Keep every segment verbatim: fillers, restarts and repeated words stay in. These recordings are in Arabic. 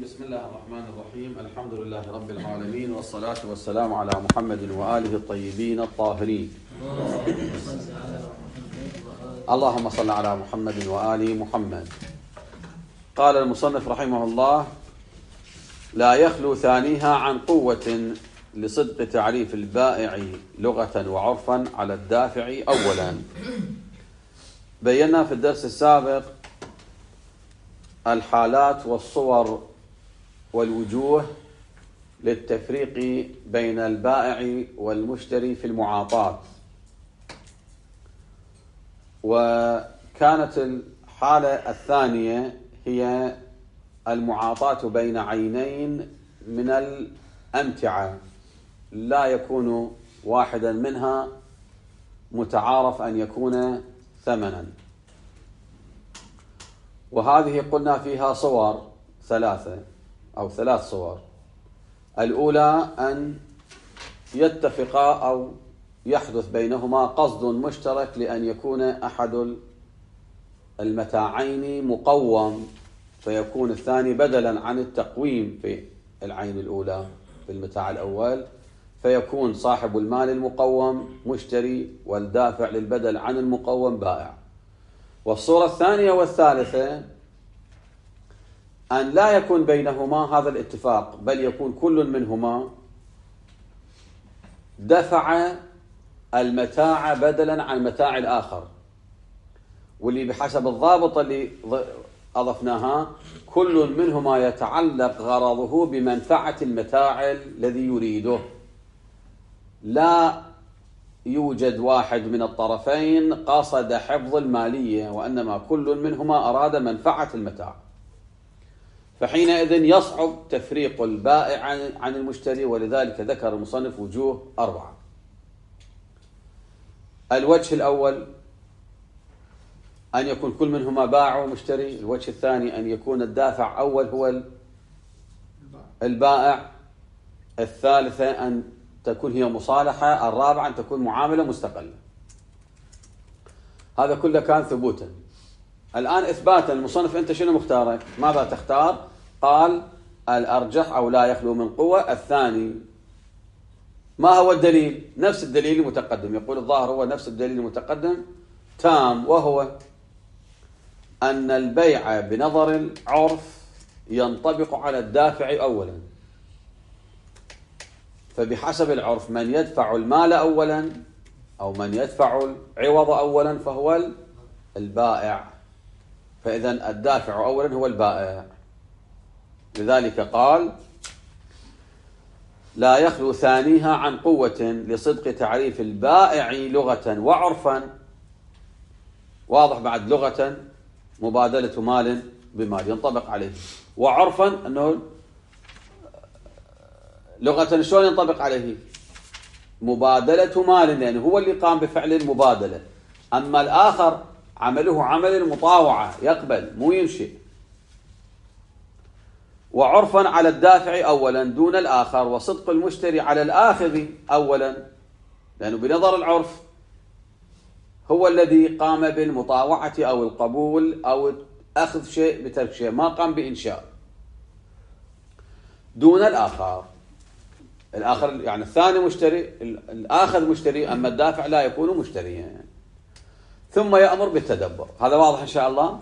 بسم الله الرحمن الرحيم. الحمد لله رب العالمين، والصلاة والسلام على محمد وآله الطيبين الطاهرين. اللهم صل على محمد وآل محمد. قال المصنف رحمه الله: لا يخلو ثانيها عن قوة لصدق تعريف البائع لغة وعرفا على الدافع أولا. بينا في الدرس السابق الحالات والصور والوجوه للتفريق بين البائع والمشتري في المعاطاة، وكانت الحالة الثانية هي المعاطاة بين عينين من الأمتعة لا يكون واحدا منها متعارف أن يكون ثمنا، وهذه قلنا فيها صور ثلاثة أو ثلاث صور. الأولى أن يتفقا أو يحدث بينهما قصد مشترك لأن يكون أحد المتاعين مقوم، فيكون الثاني بدلا عن التقويم في العين الأولى في المتاع الأول، فيكون صاحب المال المقوم مشتري والدافع للبدل عن المقوم بائع. والصورة الثانية والثالثة أن لا يكون بينهما هذا الاتفاق، بل يكون كل منهما دفع المتاع بدلا عن متاع الآخر، واللي بحسب الضابط اللي أضفناها كل منهما يتعلق غرضه بمنفعة المتاع الذي يريده، لا يوجد واحد من الطرفين قصد حفظ المالية، وإنما كل منهما أراد منفعة المتاع. فحينئذ يصعب تفريق البائع عن المشتري، ولذلك ذكر المصنف وجوه أربعة. الوجه الأول أن يكون كل منهما بائع ومشتري. الوجه الثاني أن يكون الدافع أول هو البائع. الثالثة أن تكون هي مصالحة. الرابعة أن تكون معاملة مستقلة. هذا كله كان ثبوتا. الآن إثباتا، المصنف أنت شنو مختارك؟ ماذا تختار؟ قال الأرجح أو لا يخلو من قوة الثاني. ما هو الدليل؟ نفس الدليل المتقدم. يقول الظاهر هو نفس الدليل المتقدم تام، وهو أن البيع بنظر العرف ينطبق على الدافع أولا، فبحسب العرف من يدفع المال أولا أو من يدفع العوض أولا فهو البائع، فإذا الدافع أولا هو البائع. لذلك قال لا يخلو ثانيها عن قوة لصدق تعريف البائع لغة وعرفا. واضح بعد لغة مبادلة مال بمال ينطبق عليه، وعرفا أنه لغة شلون ينطبق عليه؟ مبادلة مال، لأنه هو اللي قام بفعل المبادلة، أما الآخر عمله عمل المطاوعة يقبل مو ينشئ. وعرفا على الدافع أولا دون الآخر، وصدق المشتري على الآخذ أولا، لأنه بنظر العرف هو الذي قام بالمطاوعة أو القبول أو أخذ شيء بترك شيء، ما قام بإنشاء، دون الآخر. الآخر يعني الثاني مشتري، الآخذ مشتري، أما الدافع لا يكون مشتريا يعني. ثم يأمر بالتدبر. هذا واضح إن شاء الله؟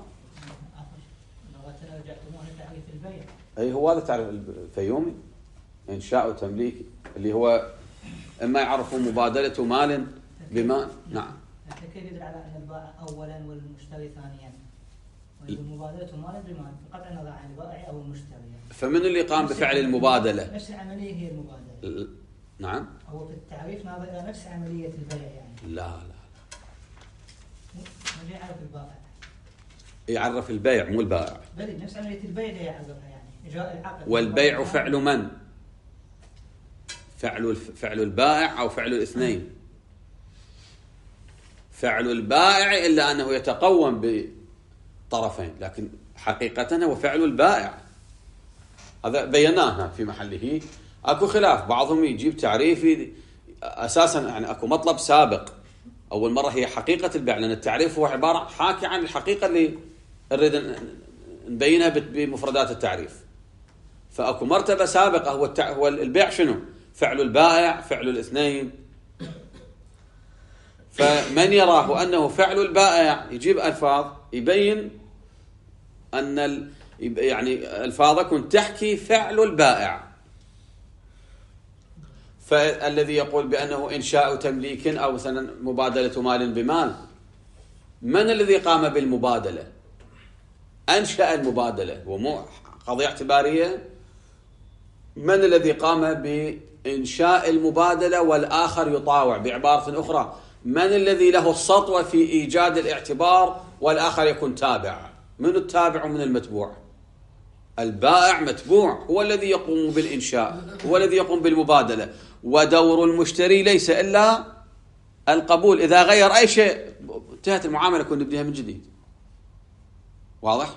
أي هو هذا تعرف الفيومي إنشاء وتمليك، اللي هو إما يعرفوا مبادلة مال بمال. نعم. كيف يدل على أن البائع أولا والمشتري ثانيا؟ والمبادلة مال بمال بقطع النظر عن البائع أو المشتري. فمن اللي قام بفعل المبادلة؟ نفس العملية هي المبادلة. نعم. هو في التعريف ناظر إلى نفس عملية البيع يعني. لا لا. ما يعرف البائع. يعرف البيع مو البائع. بل نفس عملية البيع اللي يعرفها يعني. إجراء العقد. والبيع فعل من؟ فعل فعل البائع أو فعل الاثنين؟ فعل البائع إلا أنه يتقوم بطرفين، لكن حقيقة هو فعل البائع. هذا بيناه في محله. أكو خلاف، بعضهم يجيب تعريفي أساسا يعني أكو مطلب سابق. أول مرة هي حقيقة البيع، لأن التعريف هو عبارة حاكي عن الحقيقة اللي نريد نبينها بمفردات التعريف. فأكو مرتبة سابقة هو التع... هو البيع شنو؟ فعل البائع، فعل الاثنين. فمن يراه أنه فعل البائع يجيب ألفاظ يبين أن ال... يعني ألفاظكم تحكي فعل البائع. فالذي يقول بأنه إنشاء تمليك أو مثلا مبادلة مال بمال، من الذي قام بالمبادلة؟ أنشأ المبادلة ومو قضية اعتبارية. من الذي قام بإنشاء المبادلة والآخر يطاوع؟ بعبارة أخرى، من الذي له السطوة في إيجاد الاعتبار والآخر يكون تابع؟ من التابع ومن المتبوع؟ البائع متبوع، هو الذي يقوم بالإنشاء، هو الذي يقوم بالمبادلة، ودور المشتري ليس إلا القبول. إذا غير أي شيء انتهت المعاملة، كنا نبديها من جديد. واضح؟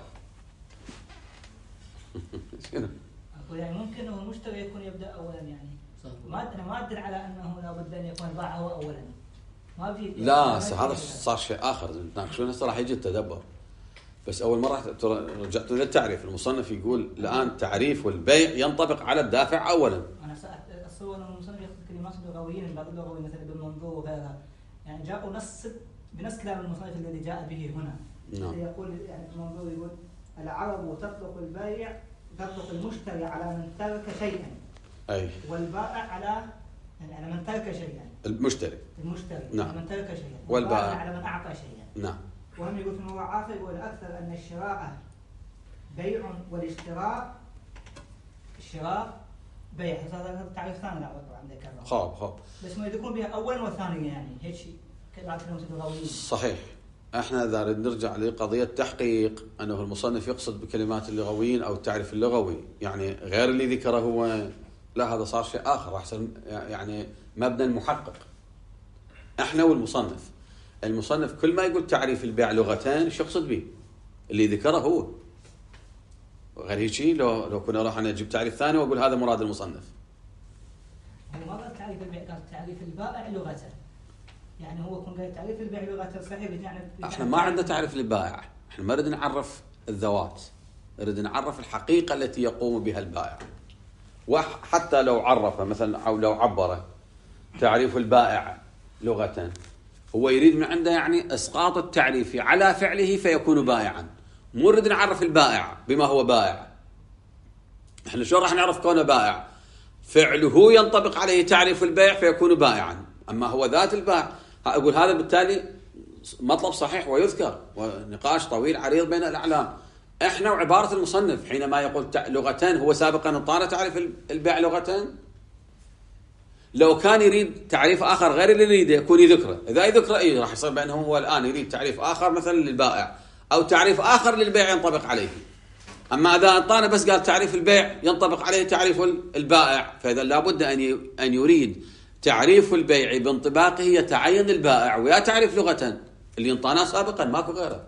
يعني ممكن انه المشتري يكون يبدا اولا، يعني ما انا ما ادري على انه لابد ان يكون البائع هو اولا. ما في لا هذا صار شيء اخر تناقشونه، صراحه يجي التدبر. بس اول مره رجعت للتعريف، المصنف يقول الان تعريف والبيع ينطبق على الدافع اولا. انا اتصور ان المصنف ياخذ كلمات لغويين، بعض اللغوي مثلا بالمنظور وغيرها، يعني جاءوا نص بنفس كلام المصنف الذي جاء به هنا. نعم. يقول يعني المنظور يقول العرب تطلق البيع تطلق المشتري على من ترك شيئا، أي. والبائع على يعني على من ترك شيئا. المشتري المشتري نعم. على من ترك شيئا، والبائع على من أعطى شيئا. نعم. وهم يقول في موضوع آخر يقول أكثر أن الشراء بيع والاشتراء الشراء بيع. هذا التعريف ثاني لا طبعا ذكرناه. خاب خاب. بس ما يذكرون بها أولا وثانيا، يعني هيك شيء كذا لغويين. صحيح. احنا اذا نرجع لقضيه تحقيق انه المصنف يقصد بكلمات اللغويين او التعريف اللغوي يعني غير اللي ذكره هو، لا هذا صار شيء اخر، احسن يعني مبنى المحقق. احنا والمصنف، المصنف كل ما يقول تعريف البيع لغتين ايش يقصد به؟ اللي ذكره هو. غير هيك لو لو كنا راح انا اجيب تعريف ثاني واقول هذا مراد المصنف. هو ما قال تعريف البيع، قال تعريف البائع لغته. يعني هو يكون قال تعريف البيع لغته صحيح. يعني احنا ما عندنا تعريف للبائع، احنا ما نريد نعرف الذوات، نريد نعرف الحقيقة التي يقوم بها البائع. وحتى لو عرف مثلا او لو عبر تعريف البائع لغة، هو يريد من عنده يعني اسقاط التعريف على فعله فيكون بائعا. مو نريد نعرف البائع بما هو بائع. احنا شو راح نعرف كونه بائع؟ فعله ينطبق عليه تعريف البيع فيكون بائعا. اما هو ذات البائع، اقول هذا بالتالي مطلب صحيح ويذكر، ونقاش طويل عريض بين الاعلام. احنا وعباره المصنف حينما يقول لغتين، هو سابقا انطانا تعريف البيع لغتين. لو كان يريد تعريف اخر غير اللي يريده يكون يذكره، اذا يذكره اي راح يصير بينهم. هو الان يريد تعريف اخر مثلا للبائع او تعريف اخر للبيع ينطبق عليه. اما اذا انطانا بس قال تعريف البيع ينطبق عليه تعريف البائع، فاذا لابد ان ان يريد تعريف البيع بانطباقه يتعين البائع ويا تعريف لغة اللي انطانا سابقا، ماكو غيره.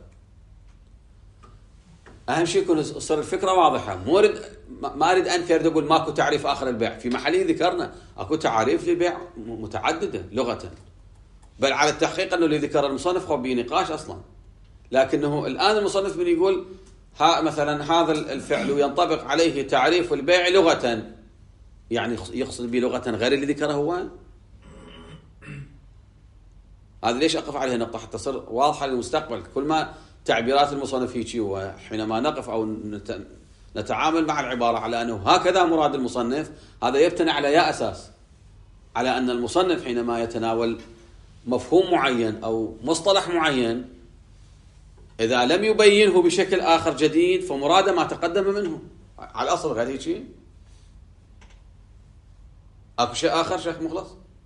اهم شيء يكون صار الفكره واضحه. مو اريد ما اريد انفي، اريد اقول ماكو تعريف اخر للبيع. في محله ذكرنا اكو تعريف للبيع متعدده لغه، بل على التحقيق انه اللي ذكر المصنف هو بنقاش اصلا. لكنه الان المصنف من يقول ها مثلا هذا الفعل ينطبق عليه تعريف البيع لغه، يعني يقصد به لغه غير اللي ذكره هو. هذا ليش اقف عليه نقطه حتى تصير واضحه للمستقبل. كل ما تعبيرات المصنف هيك، وحينما نقف او نتعامل مع العباره على انه هكذا مراد المصنف، هذا يبتني على يا اساس، على ان المصنف حينما يتناول مفهوم معين او مصطلح معين اذا لم يبينه بشكل اخر جديد فمراده ما تقدم منه على الاصل. غير هيك اكو شيء اخر شيخ مخلص؟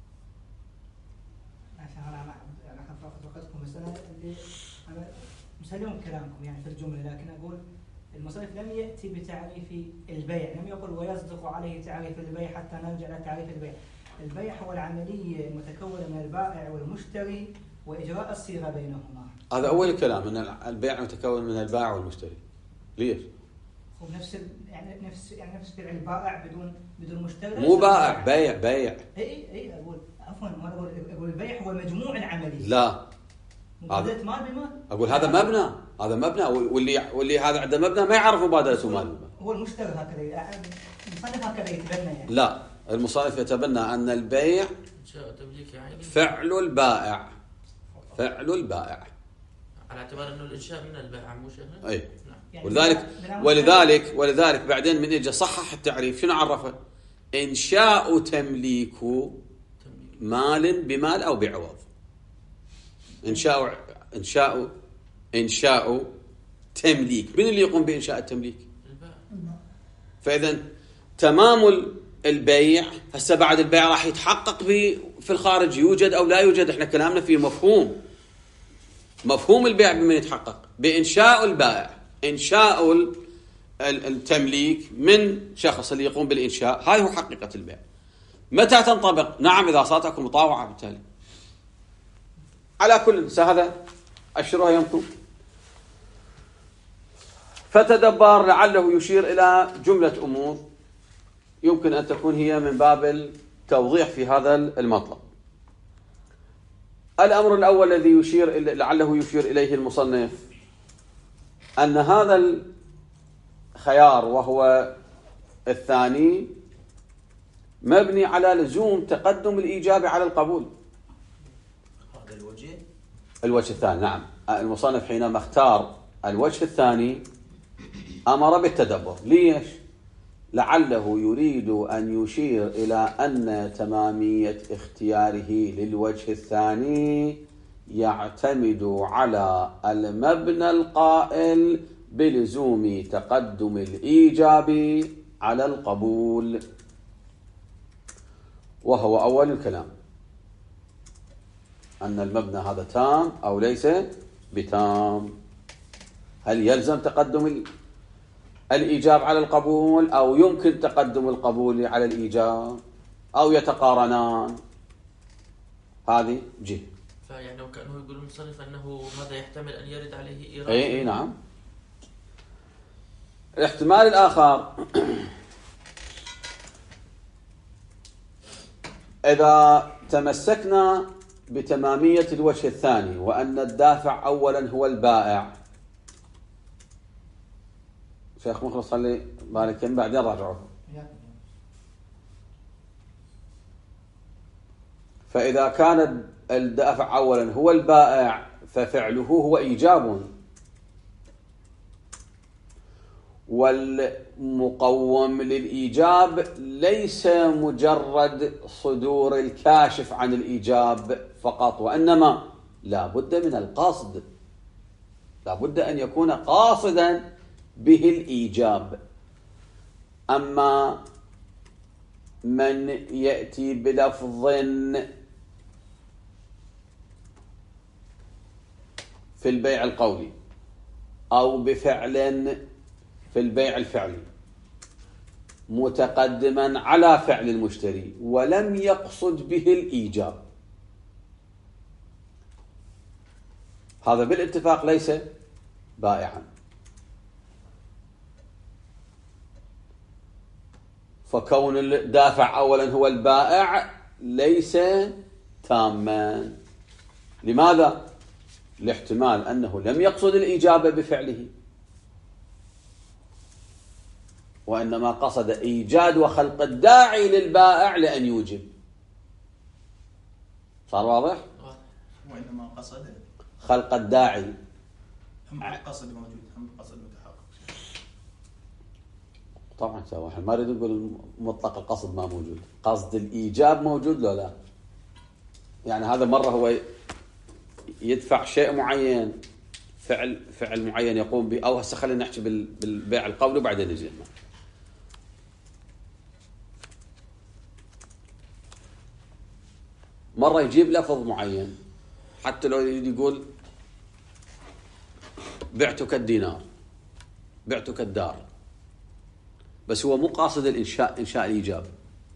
مسلم كلامكم يعني في الجملة، لكن أقول المصنف لم يأتي بتعريف البيع، لم يقل ويصدق عليه تعريف البيع حتى نرجع لتعريف البيع. البيع هو العملية المتكونة من البائع والمشتري وإجراء الصيغة بينهما. هذا أول كلام، أن البيع متكون من البائع والمشتري. ليش؟ هو نفس يعني نفس يعني نفس بيع البائع بدون بدون مشتري. مو بائع، بيع بيع. إي إي أقول عفوا ما أقول أقول البيع هو مجموع العملية. لا. مبادلة مال بمال. أقول هذا مبنى، هذا مبنى، واللي واللي هذا عنده مبنى ما يعرف مبادلة مال بمال. هو المشتري هكذا المصنف هكذا يتبنى يعني. لا، المصنف يتبنى أن البيع فعل البائع، فعل البائع على اعتبار أنه الإنشاء من البائع مو شيء. أي يعني ولذلك ولذلك ولذلك بعدين من يجي صحح التعريف شنو عرفه؟ إنشاء تمليك مال بمال أو بعوض. إنشاء إنشاء إنشاء تمليك، من اللي يقوم بإنشاء التمليك؟ فإذا تمام البيع هسه بعد البيع راح يتحقق في الخارج يوجد أو لا يوجد. احنا كلامنا في مفهوم مفهوم البيع بمن يتحقق بإنشاء البائع، إنشاء التمليك من شخص اللي يقوم بالإنشاء. هاي هو حقيقة البيع. متى تنطبق؟ نعم إذا صارت أكو مطاوعة. بالتالي على كل هذا أشرها يمكن. فتدبر لعله يشير إلى جملة أمور يمكن أن تكون هي من باب التوضيح في هذا المطلب. الأمر الأول الذي يشير لعله يشير إليه المصنف أن هذا الخيار وهو الثاني مبني على لزوم تقدم الإيجاب على القبول. هذا الوجه الوجه الثاني. نعم، المصنف حينما اختار الوجه الثاني أمر بالتدبر. ليش؟ لعله يريد أن يشير إلى أن تمامية اختياره للوجه الثاني يعتمد على المبنى القائل بلزوم تقدم الإيجاب على القبول، وهو أول الكلام أن المبنى هذا تام أو ليس بتام. هل يلزم تقدم الإيجاب على القبول أو يمكن تقدم القبول على الإيجاب أو يتقارنان؟ هذه جهة. فيعني وكأنه يقول المصنف أنه هذا يحتمل أن يرد عليه إيراد. أي أي نعم. الاحتمال الآخر إذا تمسكنا بتمامية الوجه الثاني وأن الدافع أولا هو البائع. شيخ مخلص خلي بالك بعدين راجعوه. فإذا كان الدافع أولا هو البائع ففعله هو إيجاب، والمقوم للإيجاب ليس مجرد صدور الكاشف عن الإيجاب فقط، وإنما لا بد من القصد، لا بد أن يكون قاصدا به الإيجاب. أما من يأتي بلفظ في البيع القولي أو بفعل في البيع الفعلي متقدما على فعل المشتري ولم يقصد به الإيجاب، هذا بالاتفاق ليس بائعا. فكون الدافع أولا هو البائع ليس تاما. لماذا؟ لاحتمال أنه لم يقصد الإيجاب بفعله، وإنما قصد إيجاد وخلق الداعي للبائع لأن يوجب. صار واضح؟ وإنما قصد خلق الداعي. هم القصد موجود، هم القصد متحقق. طبعا سوا احنا ما نريد نقول مطلق القصد ما موجود، قصد الإيجاب موجود لو لا. يعني هذا مرة هو يدفع شيء معين، فعل فعل معين يقوم به، أو هسه خلينا نحكي بالبيع القولي وبعدين نجي. مرة يجيب لفظ معين حتى لو يقول بعتك الدينار، بعتك الدار، بس هو مو قاصد الإنشاء إنشاء الإيجاب،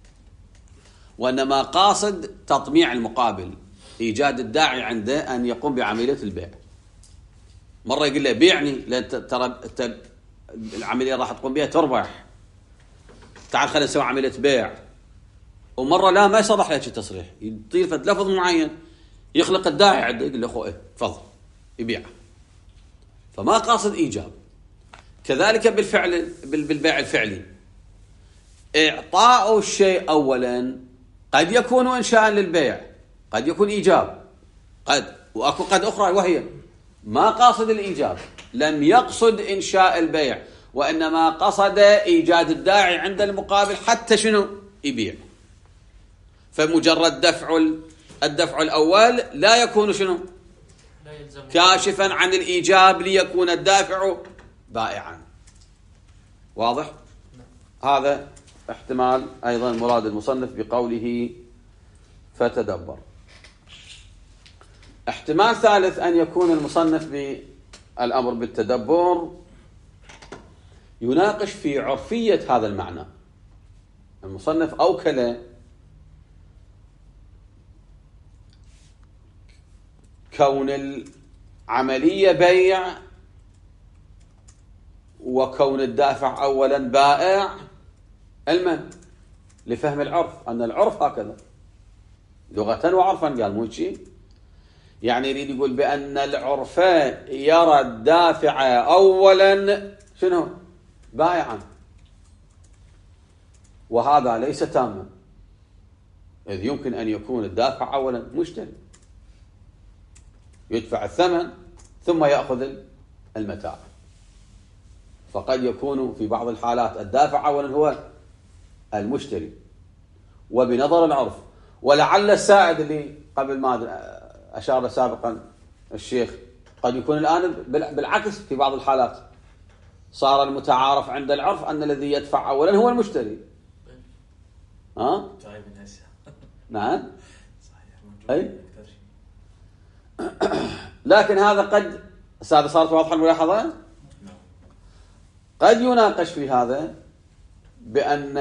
وإنما قاصد تطميع المقابل، إيجاد الداعي عنده أن يقوم بعملية البيع. مرة يقول له بيعني لأن ترى العملية راح تقوم بها تربح، تعال خلينا نسوي عملية بيع. ومرة لا ما يصرح لك التصريح، يطير فد لفظ معين يخلق الداعي عنده، يقول له أخوه تفضل يبيعه، فما قاصد إيجاب. كذلك بالفعل بالبيع الفعلي، إعطاء الشيء أولا قد يكون إنشاء للبيع، قد يكون إيجاب، قد وأكو قد أخرى وهي ما قاصد الإيجاب، لم يقصد إنشاء البيع، وإنما قصد إيجاد الداعي عند المقابل حتى شنو يبيع. فمجرد دفع الدفع الأول لا يكون شنو كاشفا عن الإيجاب ليكون الدافع بائعا. واضح؟ هذا احتمال أيضا مراد المصنف بقوله فتدبر. احتمال ثالث أن يكون المصنف بالأمر بالتدبر يناقش في عرفية هذا المعنى. المصنف أوكل كون العملية بيع وكون الدافع أولا بائع علما لفهم العرف، أن العرف هكذا لغة وعرفا، قال مو شيء يعني يريد يقول بأن العرف يرى الدافع أولا شنو بائعا، وهذا ليس تاما، إذ يمكن أن يكون الدافع أولا مشتري يدفع الثمن ثم يأخذ المتاع، فقد يكون في بعض الحالات الدافع أولا هو المشتري وبنظر العرف. ولعل السائد اللي قبل ما أشار سابقا الشيخ قد يكون الآن بالعكس، في بعض الحالات صار المتعارف عند العرف أن الذي يدفع أولا هو المشتري. ها؟ نعم أي، لكن هذا قد هذا صارت واضحة الملاحظة، قد يناقش في هذا بأن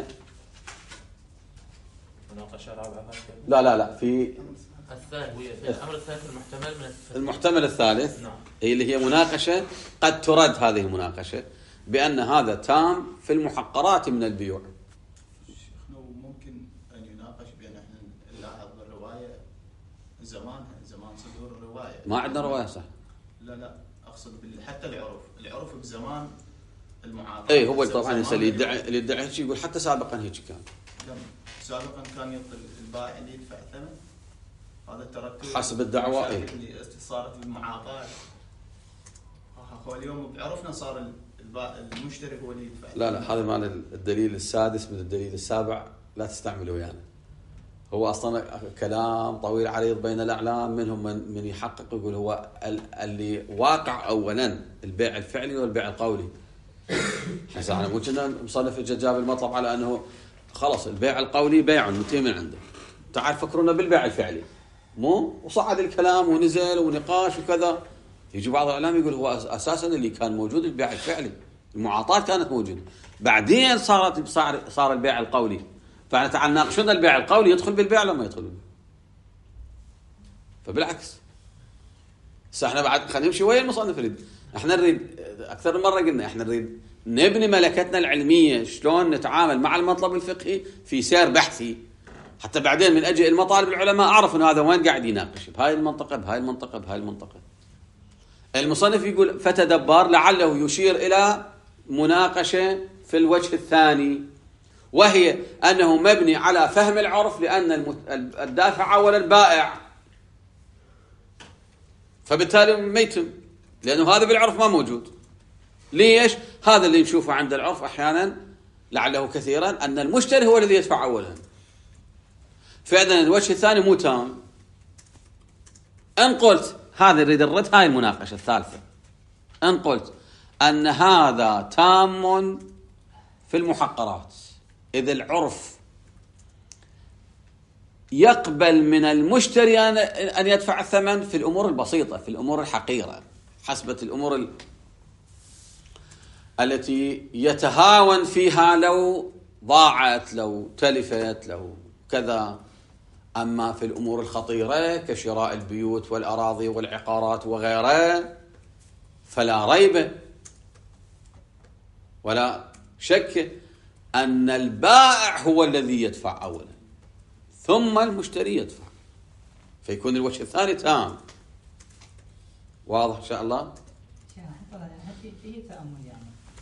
لا لا لا في الثاني الأمر الثالث المحتمل من المحتمل الثالث، نعم. اللي هي مناقشة قد ترد هذه المناقشة بأن هذا تام في المحقرات من البيوع. شيخنا ممكن أن يناقش بأن احنا نلاحظ بالرواية زمانها زمان صدور الرواية، ما عندنا رواية صح؟ لا لا أقصد حتى العرف العرف بزمان المعاقد. اي هو طبعا اللي يدعي اللي يدعي هيك يقول حتى سابقا هيك كان. سابقا كان يعطي البائع اللي يدفع ثمن، هذا الترتب حسب الدعوة اي اللي صارت بالمعاقد. هو اليوم بعرفنا صار المشتري هو اللي يدفع. لا لا هذا معنى الدليل السادس من الدليل السابع لا تستعمله ويانا، يعني. هو اصلا كلام طويل عريض بين الاعلام، منهم من من يحقق يقول هو اللي واقع اولا البيع الفعلي والبيع القولي. هسه احنا مو كنا مصنف جاب المطلب على انه خلص البيع القولي بيع منتهي من عنده، تعال فكرونا بالبيع الفعلي مو، وصعد الكلام ونزل ونقاش وكذا. يجي بعض الاعلام يقول هو اساسا اللي كان موجود البيع الفعلي، المعاطاة كانت موجوده، بعدين صارت صار صار البيع القولي، فاحنا تعال ناقشنا البيع القولي يدخل بالبيع لما يدخل. فبالعكس بس احنا بعد خلينا نمشي ويا المصنف. نريد احنا نريد اكثر من مره قلنا احنا نريد نبني ملكتنا العلميه، شلون نتعامل مع المطلب الفقهي في سير بحثي، حتى بعدين من اجي المطالب العلماء اعرف انه هذا وين قاعد يناقش بهاي المنطقه بهاي المنطقه بهاي المنطقه. المصنف يقول فتدبر لعله يشير الى مناقشه في الوجه الثاني، وهي انه مبني على فهم العرف، لان الدافع اولا البائع، فبالتالي ما يتم، لانه هذا بالعرف ما موجود. ليش؟ هذا اللي نشوفه عند العرف احيانا لعله كثيرا ان المشتري هو الذي يدفع اولا، فاذا الوجه الثاني مو تام. ان قلت هذا يريد الرد، هاي المناقشه الثالثه، ان قلت ان هذا تام في المحقرات، اذا العرف يقبل من المشتري ان يدفع الثمن في الامور البسيطه، في الامور الحقيره، حسبة الامور ال... التي يتهاون فيها لو ضاعت لو تلفت لو كذا. أما في الأمور الخطيرة كشراء البيوت والأراضي والعقارات وغيرها فلا ريب ولا شك أن البائع هو الذي يدفع أولا ثم المشتري يدفع، فيكون الوجه الثاني تام. واضح إن شاء الله؟ فيه تأمل يعني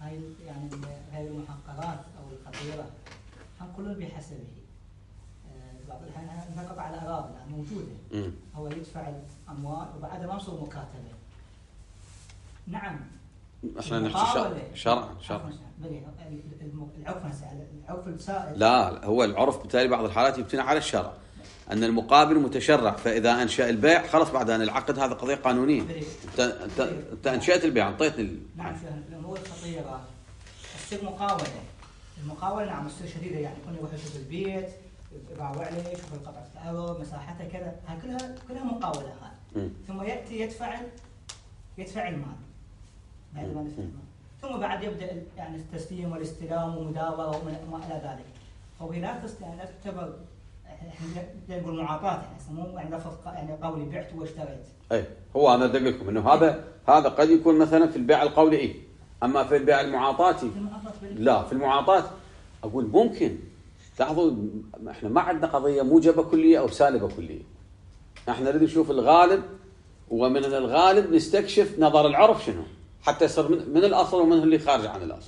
هاي يعني هاي المحققات او الخطيره هم كلهم بحسبه. آه بعض الاحيان نقطع على اراضي موجوده م. هو يدفع الاموال وبعدها ما مصور مكاتبه. نعم احنا نحكي شرعا شرعا العرف العرف السائد. لا هو العرف بالتالي بعض الحالات يبتنى على الشرع ان المقابل متشرع، فاذا انشا البيع خلص بعد ان العقد هذا قضيه قانونيه. انت انت انت انشات البيع اعطيتني ال... نعم الامور الخطيره تصير مقاوله. المقاوله نعم تصير شديده، يعني يكون يروح يشوف البيت يباوع عليه يشوف قطعه الارض مساحتها كذا، هاي كلها كلها مقاوله هاي. ثم ياتي يدفع يدفع المال بعد ما دفع المال، ثم بعد يبدا يعني التسليم والاستلام ومداوره وما الى ذلك. هو لا تستطيع ان تعتبر احنا نقول معاطاه، يعني يسموه يعني لفظ يعني قولي بعت واشتريت. اي هو انا ادق لكم انه هذا هذا قد يكون مثلا في البيع القولي ايه، اما في البيع المعاطاتي لا. في المعاطاه اقول ممكن لاحظوا احنا ما عندنا قضيه موجبه كليه او سالبه كليه، احنا نريد نشوف الغالب، ومن الغالب نستكشف نظر العرف شنو حتى يصير من, من الاصل ومن اللي خارج عن الاصل.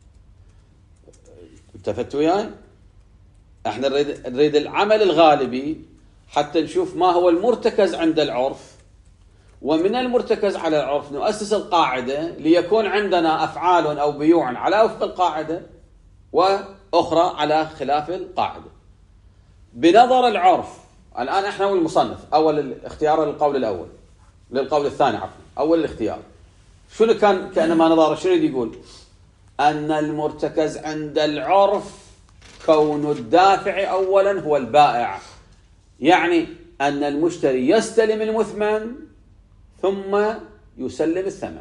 التفتوا وياي؟ احنا نريد نريد العمل الغالبي حتى نشوف ما هو المرتكز عند العرف، ومن المرتكز على العرف نؤسس القاعده ليكون عندنا افعال او بيوع على وفق القاعده واخرى على خلاف القاعده. بنظر العرف الان احنا والمصنف اول الاختيار للقول الاول للقول الثاني عفوا اول الاختيار شنو كان كانما نظر شنو يقول؟ ان المرتكز عند العرف كون الدافع اولا هو البائع، يعني ان المشتري يستلم المثمن ثم يسلم الثمن،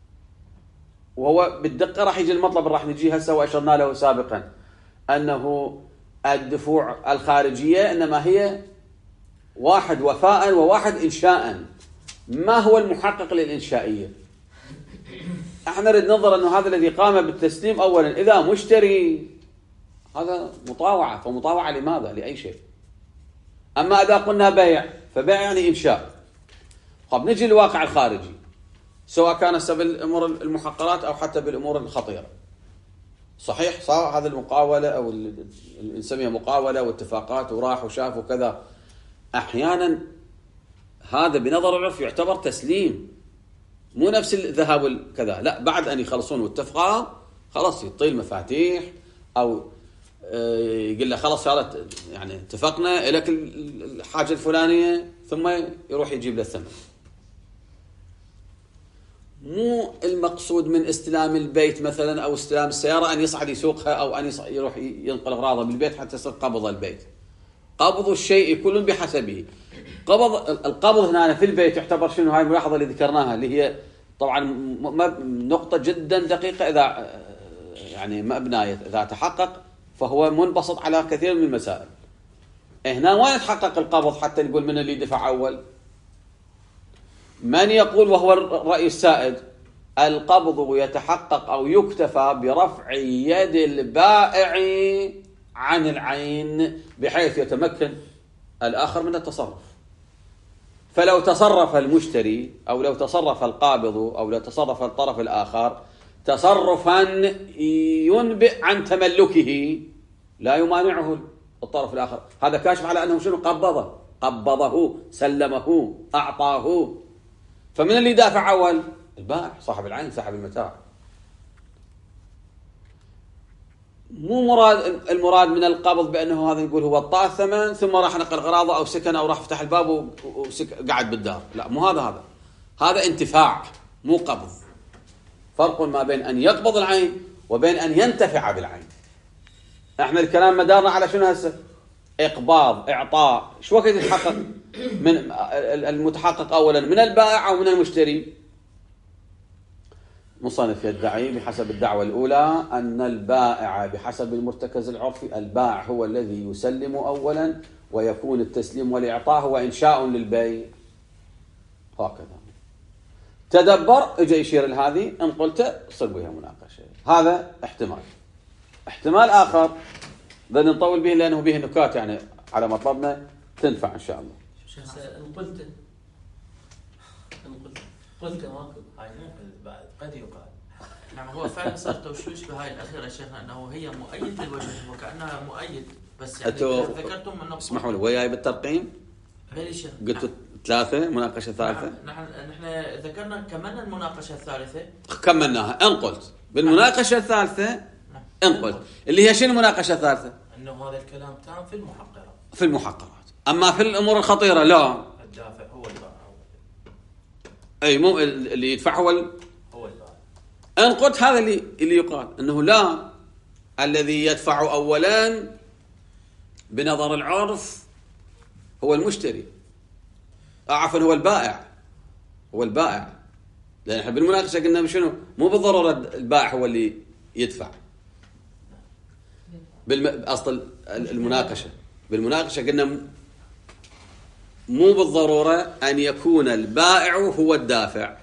وهو بالدقه راح يجي المطلب اللي راح نجي هسه واشرنا له سابقا انه الدفوع الخارجيه انما هي واحد وفاء وواحد انشاء. ما هو المحقق للانشائيه؟ احنا نريد ننظر انه هذا الذي قام بالتسليم اولا اذا مشتري هذا مطاوعه، فمطاوعه لماذا؟ لاي شيء. اما اذا قلنا بيع فبيع يعني انشاء. طب نجي للواقع الخارجي سواء كان بالامور المحقرات او حتى بالامور الخطيره. صحيح صار هذا المقاوله او اللي نسميها مقاوله واتفاقات وراح وشاف وكذا، احيانا هذا بنظر العرف يعتبر تسليم، مو نفس الذهاب والكذا، لا بعد ان يخلصون واتفقوا خلاص يعطيه المفاتيح او يقول له خلاص هذا يعني اتفقنا لك الحاجه الفلانيه ثم يروح يجيب له الثمن. مو المقصود من استلام البيت مثلا او استلام السياره ان يصعد يسوقها او ان يروح ينقل اغراضه بالبيت حتى يصير قبض البيت. قبض الشيء كل بحسبه. قبض القبض هنا في البيت يعتبر شنو؟ هاي الملاحظه اللي ذكرناها اللي هي طبعا نقطه جدا دقيقه اذا يعني مبنايه اذا تحقق فهو منبسط على كثير من المسائل. هنا وين يتحقق القبض حتى نقول من اللي دفع اول؟ من يقول وهو الرأي السائد القبض يتحقق أو يكتفى برفع يد البائع عن العين بحيث يتمكن الآخر من التصرف. فلو تصرف المشتري أو لو تصرف القابض أو لو تصرف الطرف الآخر تصرفا ينبئ عن تملكه لا يمانعه الطرف الآخر، هذا كاشف على أنه شنو؟ قبضه قبضه سلمه أعطاه. فمن اللي دافع أول؟ البائع صاحب العين صاحب المتاع. مو مراد المراد من القبض بأنه هذا نقول هو اعطاه الثمن ثم راح نقل غراضه أو سكن أو راح فتح الباب وقعد بالدار، لا مو هذا هذا هذا انتفاع مو قبض. فرق ما بين أن يقبض العين وبين أن ينتفع بالعين. احنا الكلام مدارنا على شنو هسه؟ إقباض إعطاء. شو وقت يتحقق من المتحقق أولا من البائع أو من المشتري؟ مصنف يدعي بحسب الدعوة الأولى أن البائع بحسب المرتكز العرفي البائع هو الذي يسلم أولا ويكون التسليم والإعطاء هو إنشاء للبيع. هكذا تدبر اجى يشير لهذه ان قلت صار بها مناقشة. هذا احتمال. احتمال آخر بدنا نطول به لأنه به نكات يعني على مطلبنا تنفع إن شاء الله. إن قلت إن قلت قلت ماكو هاي مو بعد قد يقال نعم هو فعلا صار توشوش بهاي الأخيرة يا شيخنا أنه هي مؤيد للوجه وكأنها مؤيد بس يعني ذكرتم أنه اسمحوا لي وياي بالترقيم قلت ثلاثة مناقشة ثالثة. نحن نحن ذكرنا كملنا المناقشة الثالثة كملناها ان قلت بالمناقشة الثالثة ان قلت اللي هي شنو المناقشة الثالثة؟ انه هذا الكلام تام في المحقرات في المحقرات. اما في الامور الخطيرة لا، الدافع هو البائع اي مو اللي يدفع هو ال... هو البائع. ان قلت هذا اللي اللي يقال انه لا، الذي يدفع اولا بنظر العرف هو المشتري، عفوا هو البائع، هو البائع، لأن احنا بالمناقشة قلنا بشنو؟ مو بالضرورة البائع هو اللي يدفع. بالم... أصل المناقشة بالمناقشة قلنا مو بالضرورة أن يكون البائع هو الدافع.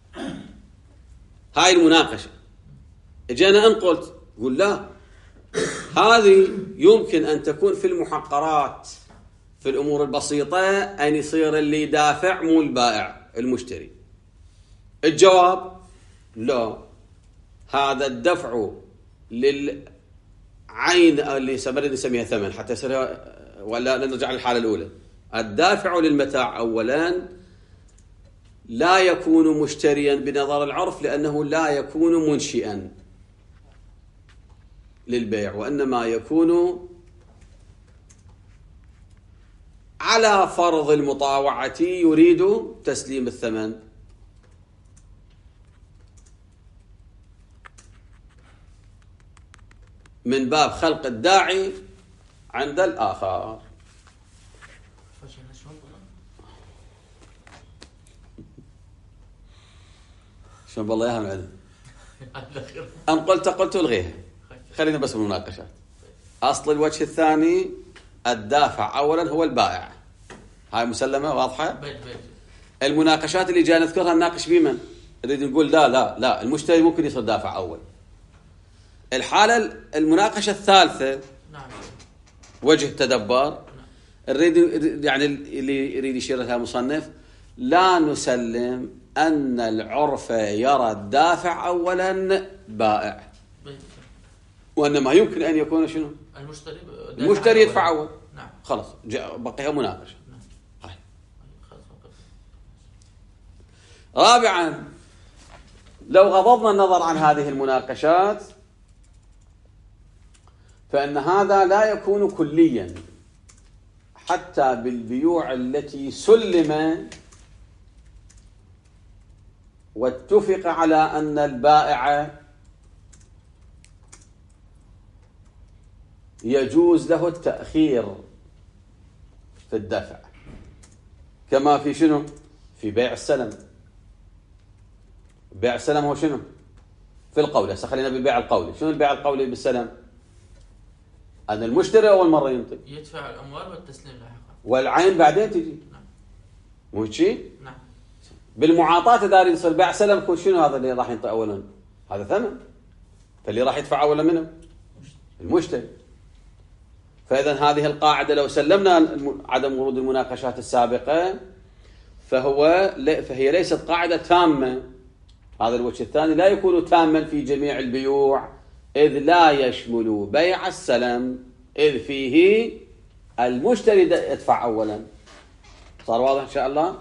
هاي المناقشة اجينا ان قلت قول لا، هذه يمكن أن تكون في المحقرات في الأمور البسيطة أن يصير اللي دافع مو البائع المشتري. الجواب لا، هذا الدفع للعين اللي سبب نسميها ثمن حتى يصير، ولا نرجع للحالة الأولى، الدافع للمتاع أولا لا يكون مشتريا بنظر العرف لأنه لا يكون منشئا للبيع، وإنما يكون على فرض المطاوعة يريد تسليم الثمن. من باب خلق الداعي عند الآخر. شلون بالله ياها معلم. أم قلت قلت الغيها، خلينا بس بالمناقشات. أصل الوجه الثاني الدافع أولا هو البائع، هاي مسلمة واضحة. المناقشات اللي جاي نذكرها نناقش بمن؟ نريد نقول لا لا لا المشتري ممكن يصير دافع أول. الحالة المناقشة الثالثة وجه تدبر نريد يعني اللي يريد يشير لها مصنف، لا نسلم أن العرف يرى الدافع أولا بائع، وإنما يمكن أن يكون شنو؟ المشتري المشتري يدفع أول. نعم خلاص بقيها مناقشة. نعم. هاي. رابعا لو غضضنا النظر عن هذه المناقشات فإن هذا لا يكون كليا حتى بالبيوع التي سلم واتفق على أن البائع يجوز له التأخير في الدفع، كما في شنو؟ في بيع السلم. بيع السلم هو شنو؟ في القولة. خلينا بالبيع القولي. شنو البيع القولي بالسلم؟ أن المشتري أول مرة ينطي يدفع الأموال والتسليم لاحقا، والعين بعدين تجي. نعم. مو شيء؟ نعم. بالمعاطاة إذا يصير بيع سلم يكون شنو هذا اللي راح ينطي أولا؟ هذا ثمن، فاللي راح يدفع أولا منه المشتري. فإذا هذه القاعدة لو سلمنا عدم ورود المناقشات السابقة فهو فهي ليست قاعدة تامة. هذا الوجه الثاني لا يكون تاما في جميع البيوع، إذ لا يشمل بيع السلم، إذ فيه المشتري يدفع أولا. صار واضح إن شاء الله؟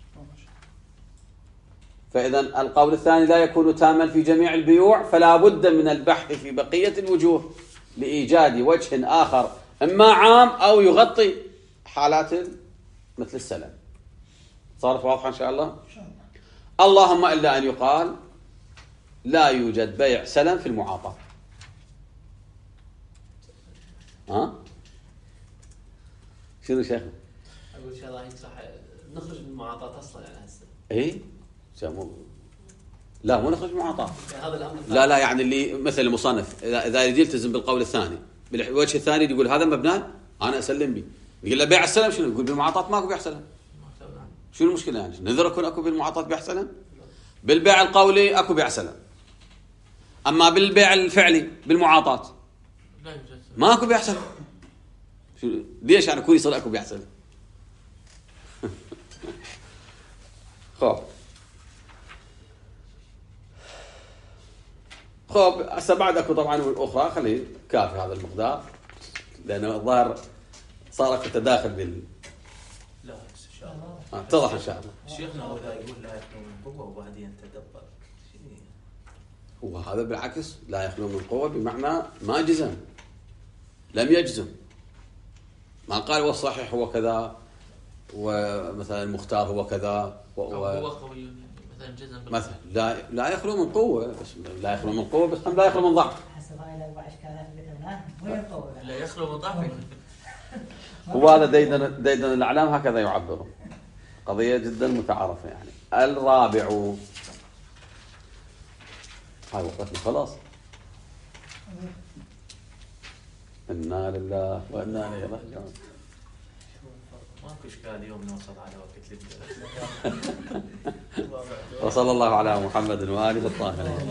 فإذا القول الثاني لا يكون تاما في جميع البيوع، فلا بد من البحث في بقية الوجوه لإيجاد وجه آخر إما عام أو يغطي حالات مثل السلم. صارت واضحة إن شاء الله؟ اللهم إلا أن يقال لا يوجد بيع سلم في المعاطاة. ها؟ شنو شيخنا؟ أقول إن شاء الله صح نخرج من المعاطاة أصلا يعني هسه. إيه؟ مو لا مو نخرج من المعاطاة. يعني هذا الأمر لا لا يعني اللي مثل المصنف إذا إذا يلتزم بالقول الثاني بالوجه الثاني يقول هذا مبنى أنا أسلم به، يقول له بيع السلم شنو؟ يقول بالمعاطاة ماكو بيع سلم. شنو المشكلة يعني؟ نذر يكون أكو بالمعاطاة بيع سلم؟ بالبيع القولي أكو بيع سلم، أما بالبيع الفعلي بالمعاطاة لا يوجد ماكو بيع سلم. ليش يعني يكون يصير أكو بيع سلم؟ خب طب هسه بعد اكو طبعا اخرى، خليه كافي هذا المقدار لانه الظاهر صار في تداخل بال لا ان شاء الله آه، اتضح ان شاء الله. شيخنا هو ذا يقول لا يخلو من قوه وبعدين تدبر. وهذا بالعكس لا يخلو من قوة بمعنى ما جزم، لم يجزم، ما قال والصحيح هو كذا ومثلا المختار هو كذا و... أو هو قوي يعني مثلا جزم مثلا لا لا يخلو من قوة، بس لا يخلو من قوة بس لا يخلو من ضعف. حسب هاي الاربع اشكالات اللي ذكرناها وين القوه؟ لا يخلو من ضعف. هو هذا ديدن ديدن الأعلام هكذا يعبر، قضية جدا متعارفة يعني. الرابع، هاي وقتنا خلاص. إنا لله وإنا إليه راجعون. ماكو اشكال اليوم نوصل على وقت الابداع. وصلى الله على محمد وآله الطاهرين.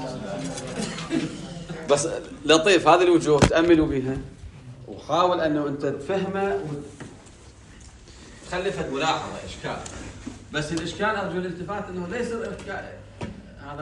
بس لطيف هذه الوجوه تأملوا بها وحاول أنه أنت تفهمه وتخلفت ملاحظة إشكال، بس الإشكال أرجو الالتفات أنه ليس